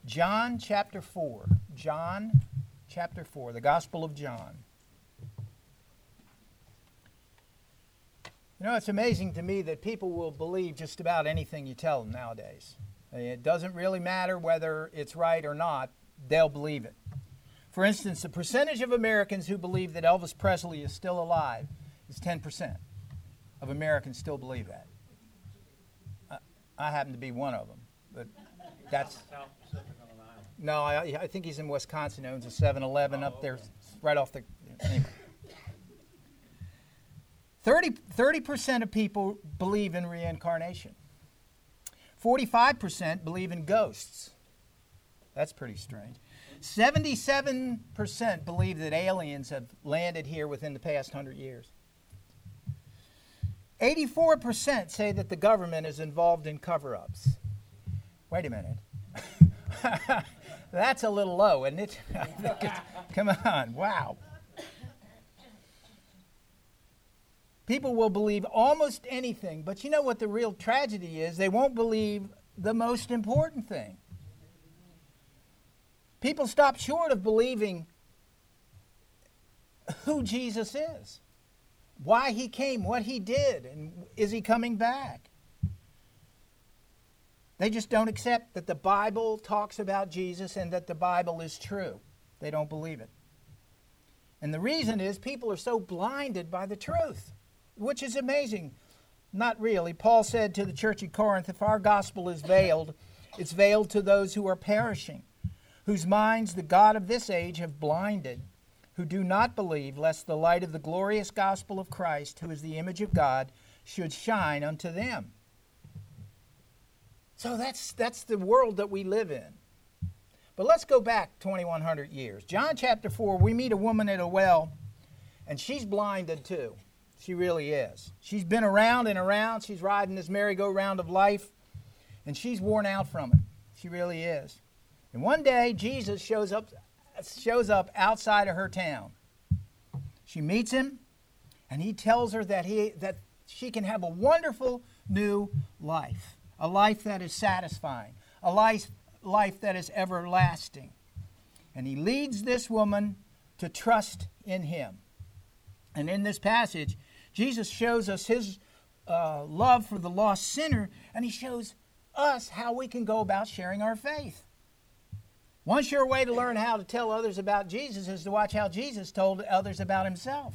John chapter 4. John chapter 4, the Gospel of John. You know, it's amazing to me that people will believe just about anything you tell them nowadays. It doesn't really matter whether it's right or not, they'll believe it. For instance, the percentage of Americans who believe that Elvis Presley is still alive is 10% of Americans still believe that. I happen to be one of them, but that's... No, I think he's in Wisconsin, owns a 7-Eleven up there, right off the... Anyway. 30% of people believe in reincarnation. 45% believe in ghosts. That's pretty strange. 77% believe that aliens have landed here within the past 100 years. 84% say that the government is involved in cover-ups. Wait a minute. That's a little low, isn't it? Come on, wow. People will believe almost anything, but you know what the real tragedy is? They won't believe the most important thing. People stop short of believing who Jesus is, why he came, what he did, and is he coming back? They just don't accept that the Bible talks about Jesus and that the Bible is true. They don't believe it. And the reason is people are so blinded by the truth, which is amazing. Not really. Paul said to the church at Corinth, if our gospel is veiled, it's veiled to those who are perishing, whose minds the God of this age have blinded, who do not believe, lest the light of the glorious gospel of Christ, who is the image of God, should shine unto them. So that's the world that we live in. But let's go back 2,100 years. John chapter 4, we meet a woman at a well, and she's blinded too. She really is. She's been around and around. She's riding this merry-go-round of life, and she's worn out from it. She really is. And one day, Jesus shows up outside of her town. She meets him, and he tells her that she can have a wonderful new life, a life that is satisfying, a life that is everlasting. And he leads this woman to trust in him. And in this passage, Jesus shows us his love for the lost sinner, and he shows us how we can go about sharing our faith. One sure way to learn how to tell others about Jesus is to watch how Jesus told others about himself.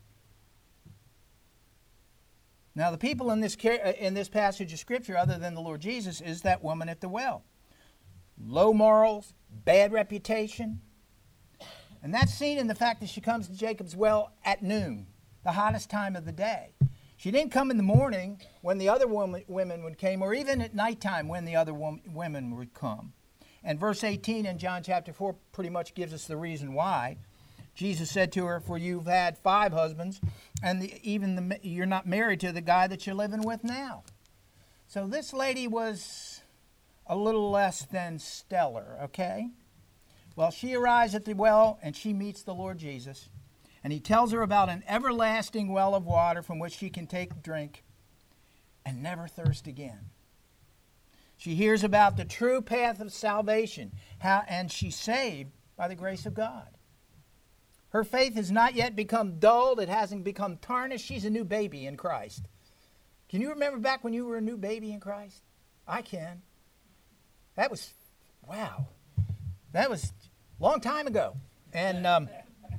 Now, the people in this passage of Scripture, other than the Lord Jesus, is that woman at the well. Low morals, bad reputation. And that's seen in the fact that she comes to Jacob's well at noon, the hottest time of the day. She didn't come in the morning when the other women would come, or even at nighttime when the other women would come. And verse 18 in John chapter 4 pretty much gives us the reason why. Jesus said to her, for you've had 5 husbands, and you're not married to the guy that you're living with now. So this lady was a little less than stellar, okay? Well, she arrives at the well, and she meets the Lord Jesus. And he tells her about an everlasting well of water from which she can take drink and never thirst again. She hears about the true path of salvation, and she's saved by the grace of God. Her faith has not yet become dulled. It hasn't become tarnished. She's a new baby in Christ. Can you remember back when you were a new baby in Christ? I can. That was, wow. That was a long time ago. And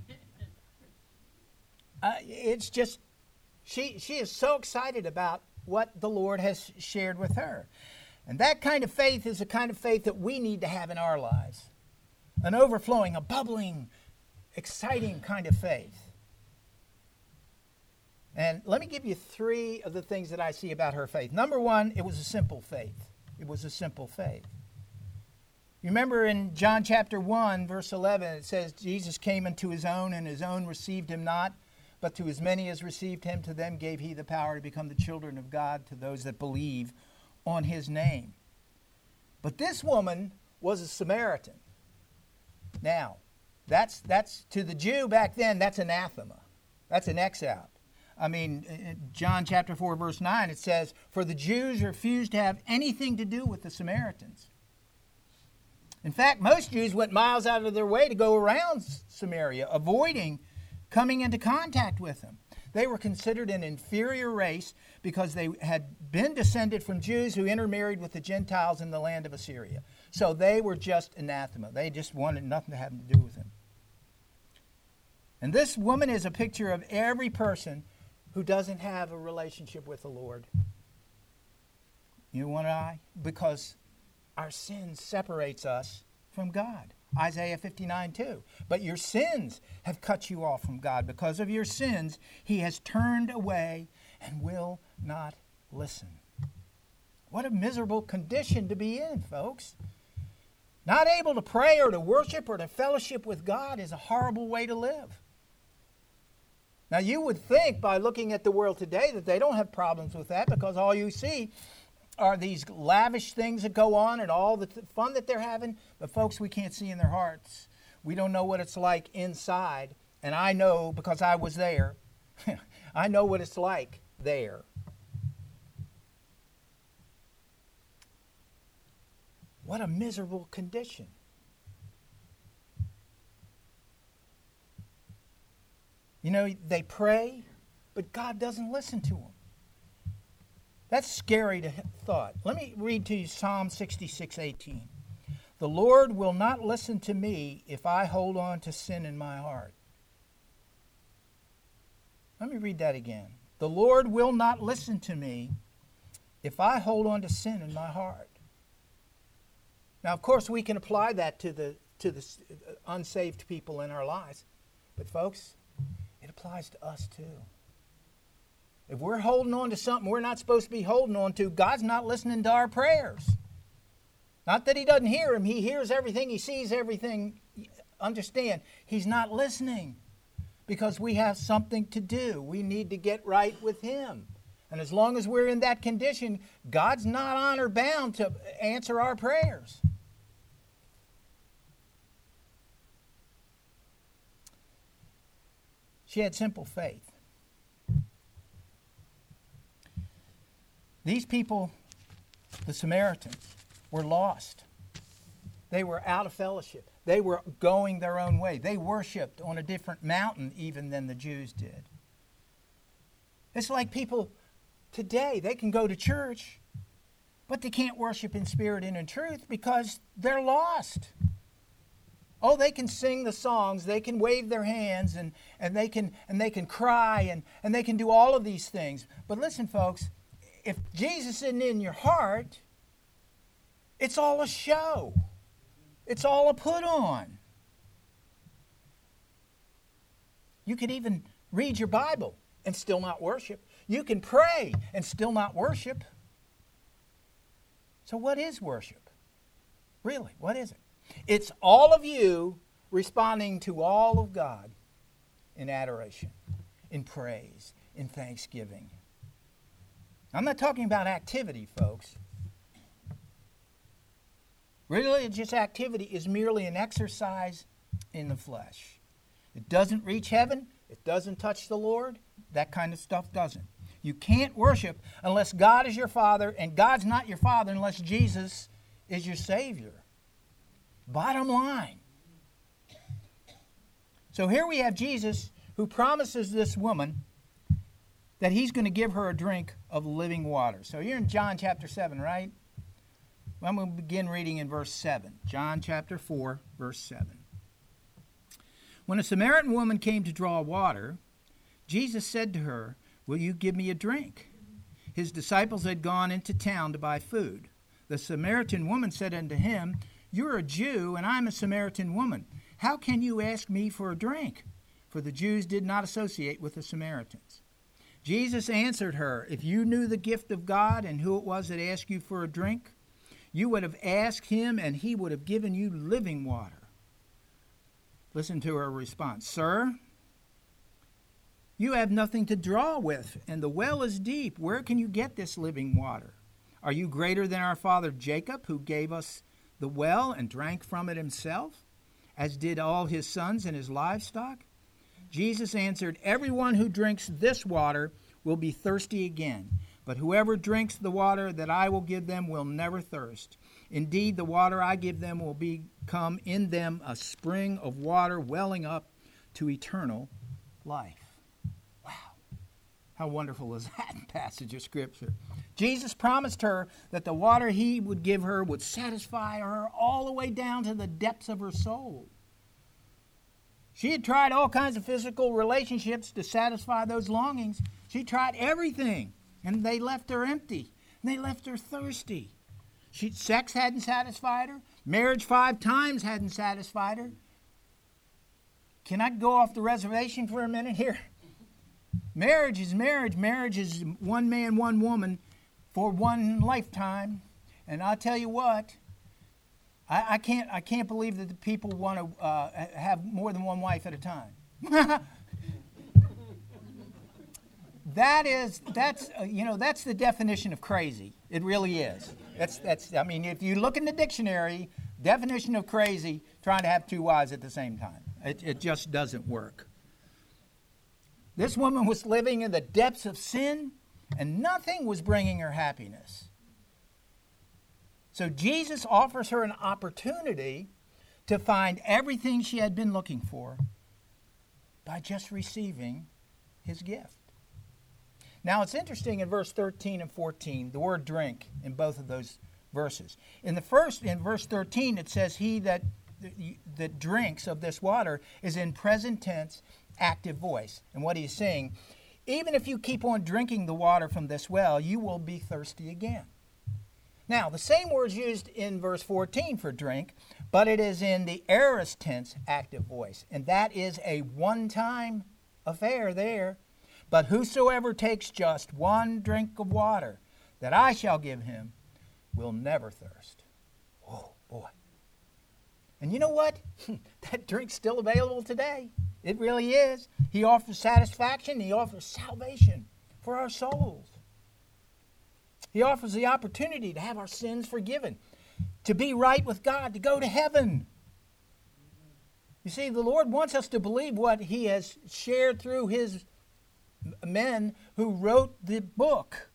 it's just, she is so excited about what the Lord has shared with her. And that kind of faith is the kind of faith that we need to have in our lives. An overflowing, a bubbling, exciting kind of faith. And let me give you 3 of the things that I see about her faith. Number 1, it was a simple faith. It was a simple faith. You remember in John chapter 1, verse 11, it says, Jesus came unto his own, and his own received him not. But to as many as received him, to them gave he the power to become the children of God, to those that believe on his name. But this woman was a Samaritan. Now, that's to the Jew back then, that's anathema. That's an X out. I mean, in John chapter 4, verse 9, it says, for the Jews refused to have anything to do with the Samaritans. In fact, most Jews went miles out of their way to go around Samaria, avoiding coming into contact with them. They were considered an inferior race because they had been descended from Jews who intermarried with the Gentiles in the land of Assyria. So they were just anathema. They just wanted nothing to have to do with him. And this woman is a picture of every person who doesn't have a relationship with the Lord. You know why? Because our sin separates us from God. Isaiah 59:2. But your sins have cut you off from God. Because of your sins, he has turned away and will not listen. What a miserable condition to be in, folks. Not able to pray or to worship or to fellowship with God is a horrible way to live. Now, you would think by looking at the world today that they don't have problems with that, because all you see are these lavish things that go on and all the fun that they're having. But folks, we can't see in their hearts. We don't know what it's like inside. And I know, because I was there, I know what it's like there. What a miserable condition. You know, they pray, but God doesn't listen to them. That's scary to thought. Let me read to you Psalm 66:18. The Lord will not listen to me if I hold on to sin in my heart. Let me read that again. The Lord will not listen to me if I hold on to sin in my heart. Now, of course, we can apply that to the unsaved people in our lives. But, folks, it applies to us too. If we're holding on to something we're not supposed to be holding on to, God's not listening to our prayers. Not that he doesn't hear them. He hears everything. He sees everything. Understand, he's not listening because we have something to do. We need to get right with him. And as long as we're in that condition, God's not honor bound to answer our prayers. She had simple faith. These people, the Samaritans, were lost. They were out of fellowship. They were going their own way. They worshiped on a different mountain even than the Jews did. It's like people today, they can go to church, but they can't worship in spirit and in truth because they're lost. Oh, they can sing the songs, they can wave their hands, and they can cry, and they can do all of these things. But listen, folks, if Jesus isn't in your heart, it's all a show. It's all a put on. You could even read your Bible and still not worship. You can pray and still not worship. So what is worship? Really, what is it? It's all of you responding to all of God in adoration, in praise, in thanksgiving. I'm not talking about activity, folks. Religious activity is merely an exercise in the flesh. It doesn't reach heaven. It doesn't touch the Lord. That kind of stuff doesn't. You can't worship unless God is your Father, and God's not your Father unless Jesus is your Savior. Bottom line. So here we have Jesus who promises this woman that he's going to give her a drink of living water. So you're in John chapter 7, right? Well, I'm going to begin reading in verse 7. John chapter 4, verse 7. When a Samaritan woman came to draw water, Jesus said to her, "Will you give me a drink?" His disciples had gone into town to buy food. The Samaritan woman said unto him, "You're a Jew, and I'm a Samaritan woman. How can you ask me for a drink?" For the Jews did not associate with the Samaritans. Jesus answered her, "If you knew the gift of God and who it was that asked you for a drink, you would have asked him, and he would have given you living water." Listen to her response. "Sir, you have nothing to draw with, and the well is deep. Where can you get this living water? Are you greater than our father Jacob, who gave us the well and drank from it himself, as did all his sons and his livestock?" Jesus answered, "Everyone who drinks this water will be thirsty again, but whoever drinks the water that I will give them will never thirst. Indeed, the water I give them will become in them a spring of water welling up to eternal life. Wow. How wonderful is that passage of Scripture? Jesus promised her that the water he would give her would satisfy her all the way down to the depths of her soul. She had tried all kinds of physical relationships to satisfy those longings. She tried everything, and they left her empty, and they left her thirsty. Sex hadn't satisfied her. Marriage 5 times hadn't satisfied her. Can I go off the reservation for a minute here? Marriage is marriage. Marriage is one man, one woman for one lifetime. And I'll tell you what, I can't believe that the people want to have more than one wife at a time. That's the definition of crazy. It really is. I mean, if you look in the dictionary, definition of crazy, trying to have 2 wives at the same time. It just doesn't work. This woman was living in the depths of sin, and nothing was bringing her happiness. So Jesus offers her an opportunity to find everything she had been looking for by just receiving his gift. Now, it's interesting in verse 13 and 14, the word drink in both of those verses. In verse 13, it says, he that drinks of this water is in present tense, active voice. And what he's saying, even if you keep on drinking the water from this well, you will be thirsty again. Now, the same word is used in verse 14 for drink, but it is in the aorist tense, active voice. And that is a one-time affair there. But whosoever takes just one drink of water that I shall give him will never thirst. Oh, boy. And you know what? That drink's still available today. It really is. He offers satisfaction. He offers salvation for our souls. He offers the opportunity to have our sins forgiven, to be right with God, to go to heaven. You see, the Lord wants us to believe what he has shared through his men who wrote the book.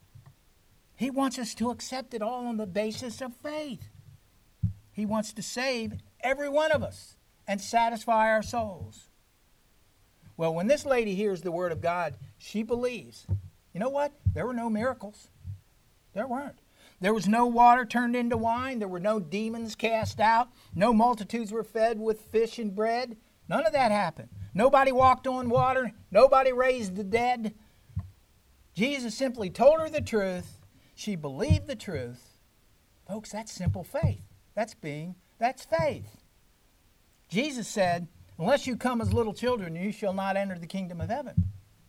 He wants us to accept it all on the basis of faith. He wants to save every one of us and satisfy our souls. Well, when this lady hears the word of God, she believes. You know what? There were no miracles. There weren't. There was no water turned into wine. There were no demons cast out. No multitudes were fed with fish and bread. None of that happened. Nobody walked on water. Nobody raised the dead. Jesus simply told her the truth. She believed the truth. Folks, that's simple faith. That's faith. Jesus said, unless you come as little children, you shall not enter the kingdom of heaven.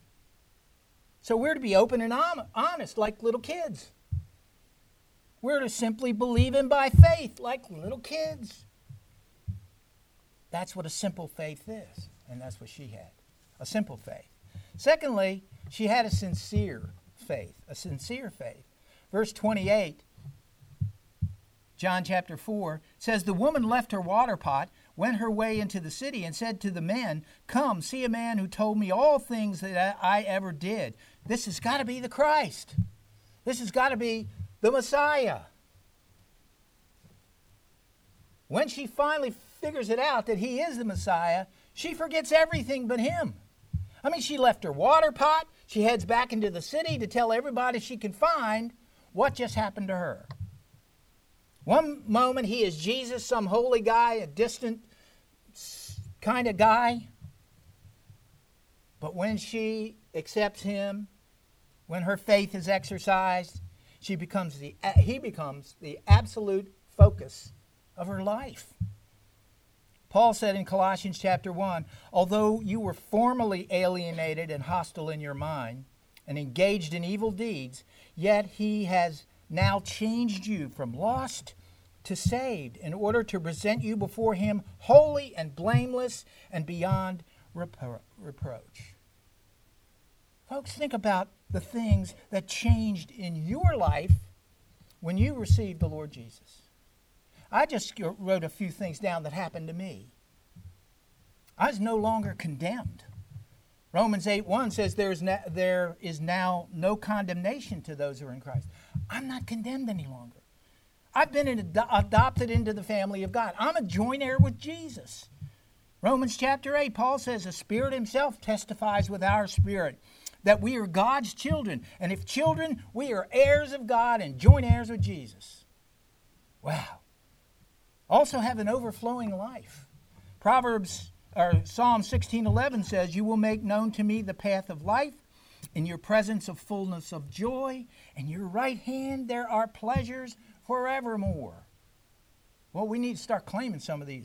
So we're to be open and honest like little kids. We're to simply believe in by faith like little kids. That's what a simple faith is. And that's what she had, a simple faith. Secondly, she had a sincere faith, Verse 28, John chapter 4, says, the woman left her water pot, went her way into the city, and said to the men, come, see a man who told me all things that I ever did. This has got to be the Christ. This has got to be the Messiah. When she finally figures it out that he is the Messiah, she forgets everything but him. I mean, she left her water pot. She heads back into the city to tell everybody she can find what just happened to her. One moment he is Jesus, some holy guy, a distant kind of guy. But when she accepts him, when her faith is exercised, he becomes the absolute focus of her life. Paul said in Colossians chapter 1, although you were formerly alienated and hostile in your mind and engaged in evil deeds, yet he has now changed you from lost to saved in order to present you before him holy and blameless and beyond reproach. Folks, think about the things that changed in your life when you received the Lord Jesus. I just wrote a few things down that happened to me. I was no longer condemned. Romans 8:1 says there is now no condemnation to those who are in Christ. I'm not condemned any longer. I've been adopted into the family of God. I'm a joint heir with Jesus. Romans chapter 8, Paul says, the Spirit himself testifies with our spirit that we are God's children. And if children, we are heirs of God and joint heirs with Jesus. Wow. Also have an overflowing life. Psalm 16:11 says, you will make known to me the path of life. In your presence of fullness of joy. In your right hand there are pleasures forevermore. Well, we need to start claiming some of these.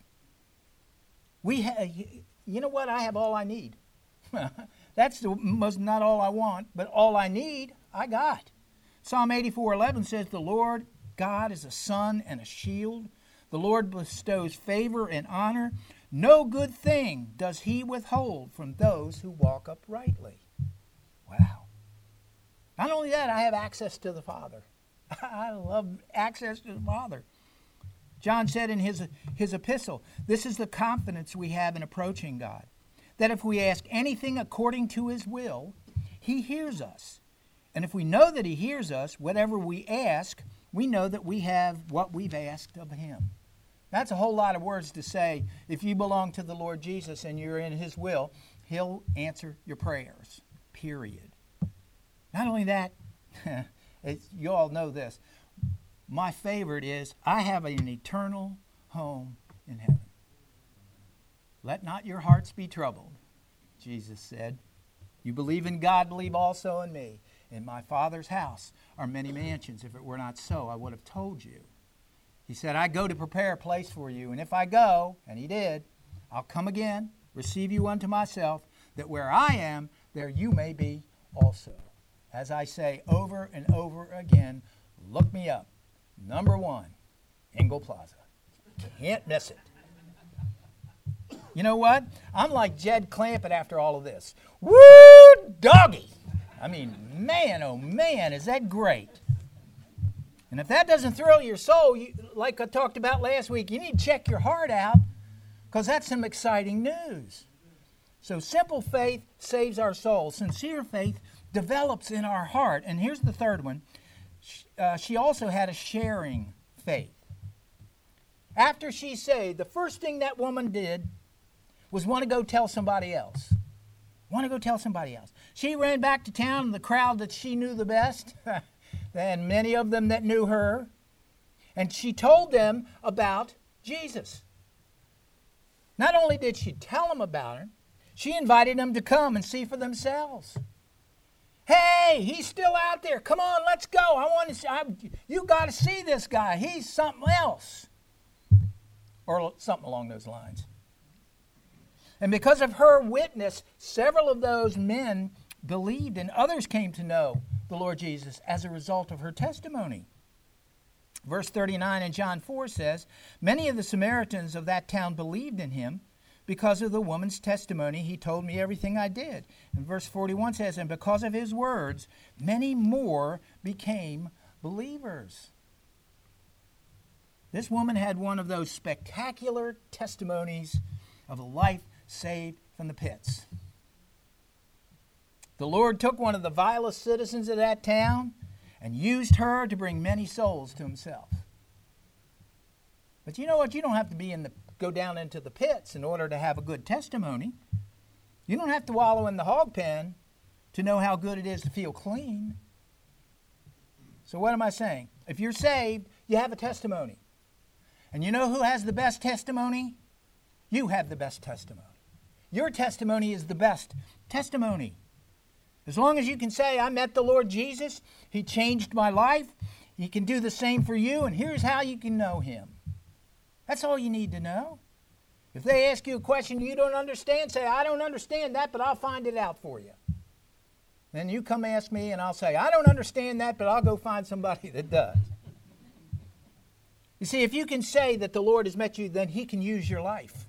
You know what? I have all I need. That's not all I want, but all I need, I got. Psalm 84:11 says, the Lord God is a sun and a shield. The Lord bestows favor and honor. No good thing does he withhold from those who walk uprightly. Wow. Not only that, I have access to the Father. I love access to the Father. John said in his epistle, this is the confidence we have in approaching God, that if we ask anything according to his will, he hears us. And if we know that he hears us, whatever we ask, we know that we have what we've asked of him. That's a whole lot of words to say. If you belong to the Lord Jesus and you're in his will, he'll answer your prayers, period. Not only that, you all know this. My favorite is, I have an eternal home in heaven. Let not your hearts be troubled, Jesus said. You believe in God, believe also in me. In my Father's house are many mansions. If it were not so, I would have told you. He said, I go to prepare a place for you. And if I go, and he did, I'll come again, receive you unto myself, that where I am, there you may be also. As I say over and over again, look me up. Number 1, Engle Plaza. Can't miss it. You know what? I'm like Jed Clampett after all of this. Woo, doggy! I mean, man, oh man, is that great. And if that doesn't thrill your soul, like I talked about last week, you need to check your heart out, because that's some exciting news. So simple faith saves our soul. Sincere faith develops in our heart. And here's the third one. She also had a sharing faith. After she saved, the first thing that woman did was want to go tell somebody else. She ran back to town, and the crowd that she knew the best, and many of them that knew her, and she told them about Jesus. Not only did she tell them about him, she invited them to come and see for themselves. Hey, he's still out there. Come on, let's go. You got to see this guy. He's something else. Or something along those lines. And because of her witness, several of those men believed, and others came to know the Lord Jesus as a result of her testimony. Verse 39 in John 4 says, many of the Samaritans of that town believed in him. Because of the woman's testimony, he told me everything I did. And verse 41 says, and because of his words, many more became believers. This woman had one of those spectacular testimonies of a life saved from the pits. The Lord took one of the vilest citizens of that town and used her to bring many souls to himself. But you know what? You don't have to go down into the pits in order to have a good testimony. You don't have to wallow in the hog pen to know how good it is to feel clean. So what am I saying? If you're saved, you have a testimony. And you know who has the best testimony? You have the best testimony. Your testimony is the best testimony. As long as you can say, I met the Lord Jesus, he changed my life, he can do the same for you, and here's how you can know him. That's all you need to know. If they ask you a question you don't understand, say, I don't understand that, but I'll find it out for you. Then you come ask me, and I'll say, I don't understand that, but I'll go find somebody that does. You see, if you can say that the Lord has met you, then he can use your life.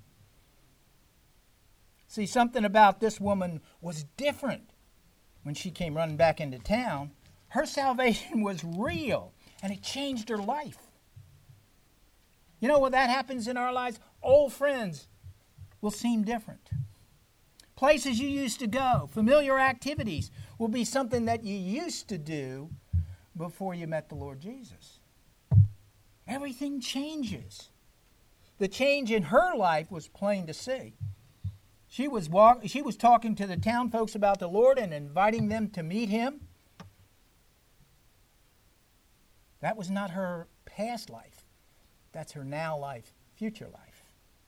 See, something about this woman was different when she came running back into town. Her salvation was real, and it changed her life. You know when that happens in our lives? Old friends will seem different. Places you used to go, familiar activities will be something that you used to do before you met the Lord Jesus. everything changes. The change in her life was plain to see. She was talking to the town folks about the Lord and inviting them to meet Him. That was not her past life. That's her now life, future life.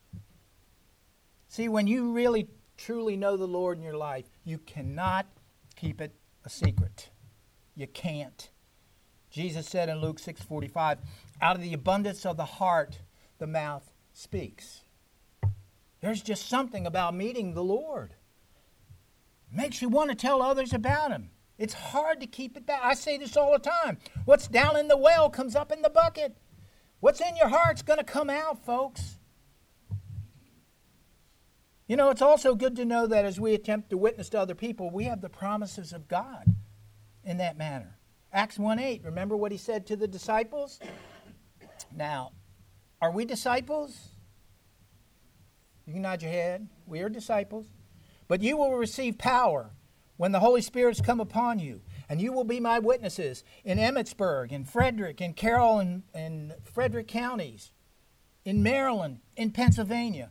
See, when you really, truly know the Lord in your life, you cannot keep it a secret. You can't. Jesus said in Luke 6:45, out of the abundance of the heart, the mouth speaks. There's just something about meeting the Lord. It makes you want to tell others about Him. It's hard to keep it back. I say this all the time. What's down in the well comes up in the bucket. What's in your heart's going to come out, folks. You know, it's also good to know that as we attempt to witness to other people, we have the promises of God in that manner. Acts 1:8, remember what He said to the disciples? Now, are we disciples? You can nod your head. We are disciples. But you will receive power when the Holy Spirit's come upon you, and you will be my witnesses in Emmitsburg, in Frederick, in Carroll, and Frederick counties, in Maryland, in Pennsylvania.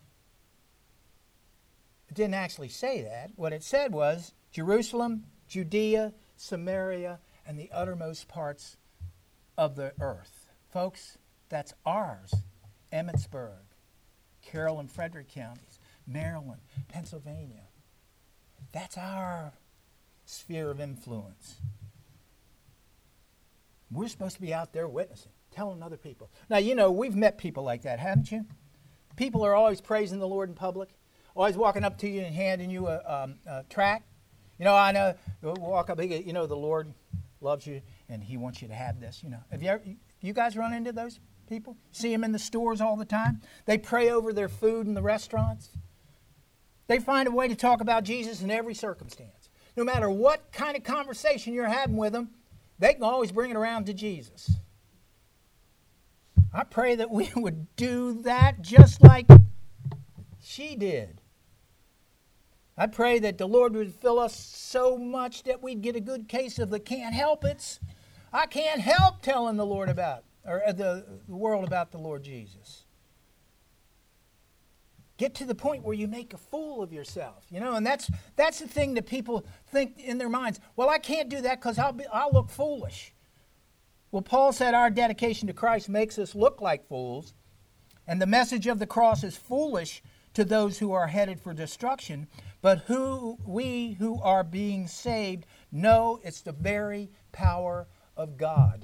It didn't actually say that. What it said was Jerusalem, Judea, Samaria, and the uttermost parts of the earth. Folks, that's ours. Emmitsburg, Carroll and Frederick counties, Maryland, Pennsylvania. That's our sphere of influence. We're supposed to be out there witnessing, telling other people. Now, you know, we've met people like that, haven't you? People are always praising the Lord in public, always walking up to you and handing you a tract. You know, I know, walk up, you know, the Lord loves you and He wants you to have this, you know. Have you guys run into those people? See them in the stores all the time? They pray over their food in the restaurants. They find a way to talk about Jesus in every circumstance. No matter what kind of conversation you're having with them, they can always bring it around to Jesus. I pray that we would do that just like she did. I pray that the Lord would fill us so much that we'd get a good case of the can't help it. I can't help telling the Lord about, or the world about the Lord Jesus. Get to the point where you make a fool of yourself, you know, and that's the thing that people think in their minds. Well, I can't do that because I'll look foolish. Well, Paul said our dedication to Christ makes us look like fools, and the message of the cross is foolish to those who are headed for destruction, but we who are being saved know it's the very power of God.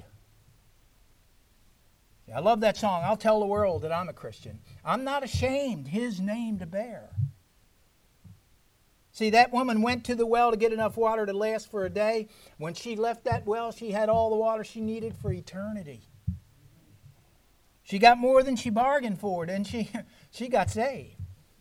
I love that song. I'll tell the world that I'm a Christian. I'm not ashamed His name to bear. See, that woman went to the well to get enough water to last for a day. When she left that well, she had all the water she needed for eternity. She got more than she bargained for, didn't she? She got saved.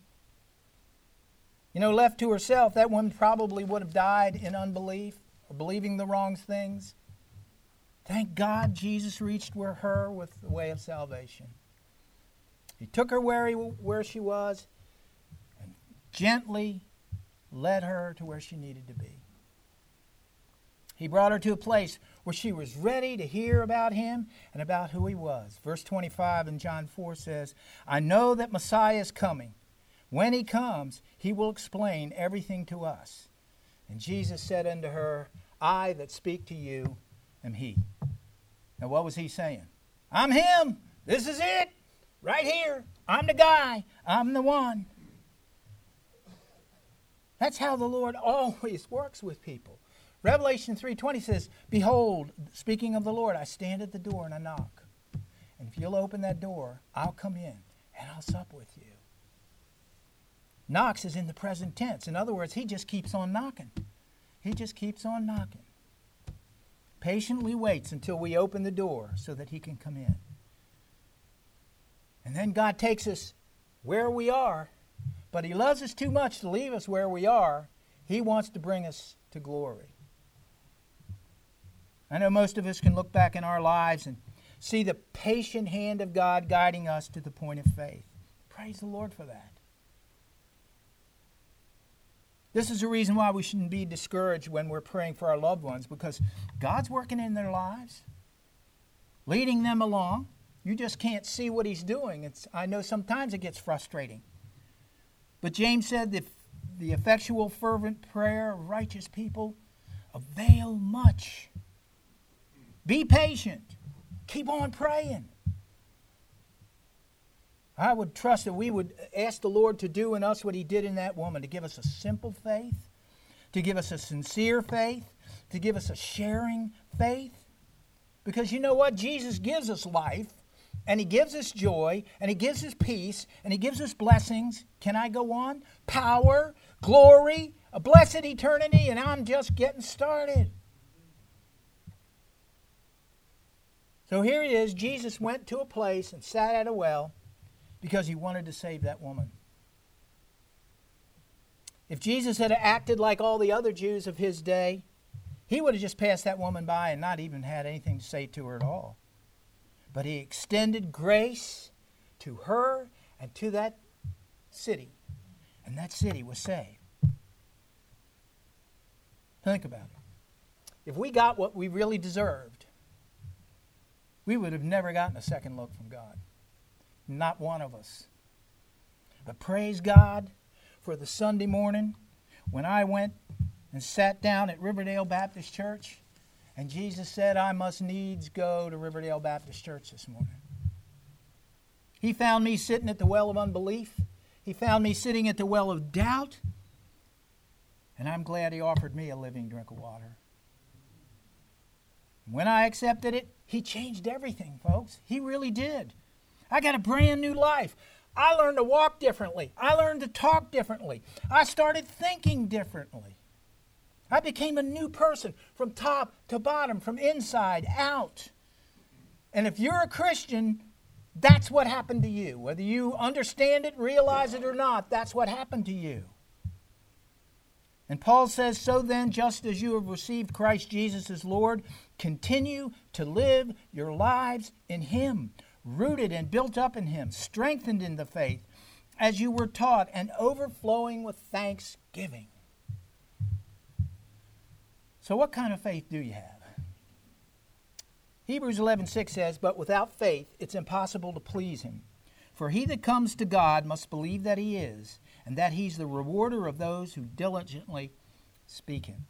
You know, left to herself, that woman probably would have died in unbelief or believing the wrong things. Thank God Jesus reached her with the way of salvation. He took her where she was and gently led her to where she needed to be. He brought her to a place where she was ready to hear about Him and about who He was. Verse 25 in John 4 says, I know that Messiah is coming. When He comes, He will explain everything to us. And Jesus said unto her, I that speak to you am He. Now what was He saying? I'm Him. This is it. Right here. I'm the guy. I'm the one. That's how the Lord always works with people. Revelation 3:20 says, Behold, speaking of the Lord, I stand at the door and I knock. And if you'll open that door, I'll come in and I'll sup with you. Knocks is in the present tense. In other words, He just keeps on knocking. He just keeps on knocking. Patiently waits until we open the door so that He can come in. And then God takes us where we are, but He loves us too much to leave us where we are. He wants to bring us to glory. I know most of us can look back in our lives and see the patient hand of God guiding us to the point of faith. Praise the Lord for that. This is the reason why we shouldn't be discouraged when we're praying for our loved ones, because God's working in their lives, leading them along. You just can't see what he's doing. I know sometimes it gets frustrating. But James said that the effectual, fervent prayer of righteous people avail much. Be patient. Keep on praying. I would trust that we would ask the Lord to do in us what he did in that woman, to give us a simple faith, to give us a sincere faith, to give us a sharing faith. Because you know what? Jesus gives us life, and he gives us joy, and he gives us peace, and he gives us blessings. Can I go on? Power, glory, a blessed eternity, and I'm just getting started. So here it is. Jesus went to a place and sat at a well because he wanted to save that woman. If Jesus had acted like all the other Jews of his day, he would have just passed that woman by and not even had anything to say to her at all. But he extended grace to her and to that city. And that city was saved. Think about it. If we got what we really deserved, we would have never gotten a second look from God. Not one of us. But praise God for the Sunday morning when I went and sat down at Riverdale Baptist Church, and Jesus said, I must needs go to Riverdale Baptist Church this morning. He found me sitting at the well of unbelief. He found me sitting at the well of doubt. And I'm glad he offered me a living drink of water. When I accepted it, he changed everything, folks. He really did. I got a brand new life. I learned to walk differently. I learned to talk differently. I started thinking differently. I became a new person from top to bottom, from inside out. And if you're a Christian, that's what happened to you. Whether you understand it, realize it or not, that's what happened to you. And Paul says, so then, just as you have received Christ Jesus as Lord, continue to live your lives in him, rooted and built up in him, strengthened in the faith, as you were taught, and overflowing with thanksgiving. So what kind of faith do you have? Hebrews 11:6 says, but without faith it's impossible to please him. For he that comes to God must believe that he is, and that he's the rewarder of those who diligently seek him.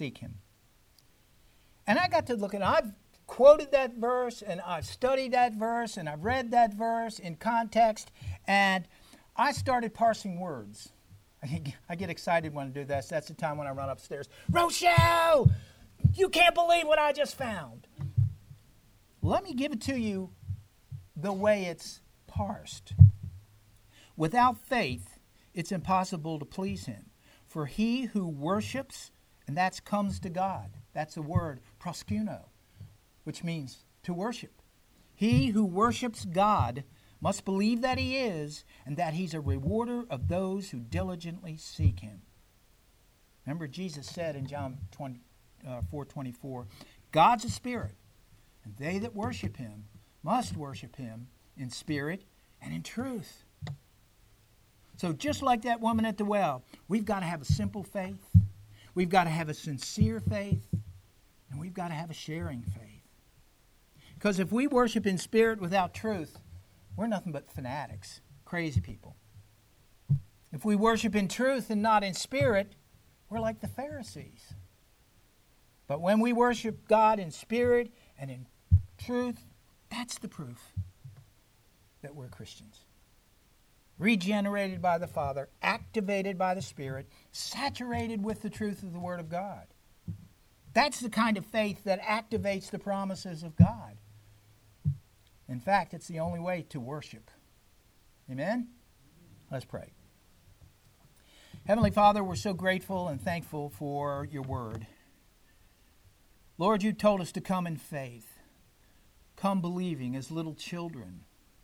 And I got to look, and I've quoted that verse, and I've studied that verse, and I've read that verse in context, and I started parsing words. I get excited when I do this. That's the time when I run upstairs. Rochelle, you can't believe what I just found. Let me give it to you the way it's parsed. Without faith, it's impossible to please him. For he who worships, and that comes to God. That's the word proskuno, which means to worship. He who worships God must believe that he is, and that he's a rewarder of those who diligently seek him. Remember, Jesus said in John 4:24, God's a spirit, and they that worship him must worship him in spirit and in truth. So just like that woman at the well, we've got to have a simple faith, we've got to have a sincere faith, and we've got to have a sharing faith. Because if we worship in spirit without truth, we're nothing but fanatics, crazy people. If we worship in truth and not in spirit, we're like the Pharisees. But when we worship God in spirit and in truth, that's the proof that we're Christians. Regenerated by the Father, activated by the Spirit, saturated with the truth of the Word of God. That's the kind of faith that activates the promises of God. In fact, it's the only way to worship. Amen? Let's pray. Heavenly Father, we're so grateful and thankful for your word. Lord, you told us to come in faith, come believing as little children.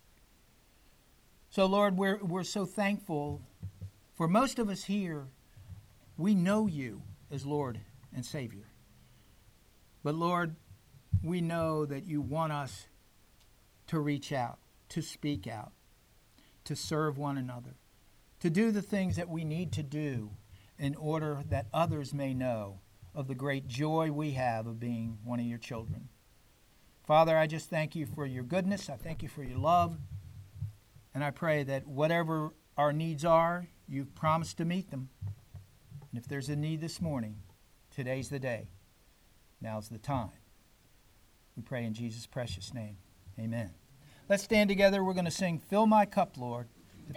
So, Lord, we're so thankful. For most of us here, we know you as Lord and Savior. But, Lord, we know that you want us to reach out, to speak out, to serve one another, to do the things that we need to do in order that others may know of the great joy we have of being one of your children. Father, I just thank you for your goodness. I thank you for your love. And I pray that whatever our needs are, you've promised to meet them. And if there's a need this morning, today's the day. Now's the time. We pray in Jesus' precious name. Amen. Let's stand together. We're going to sing, Fill My Cup, Lord.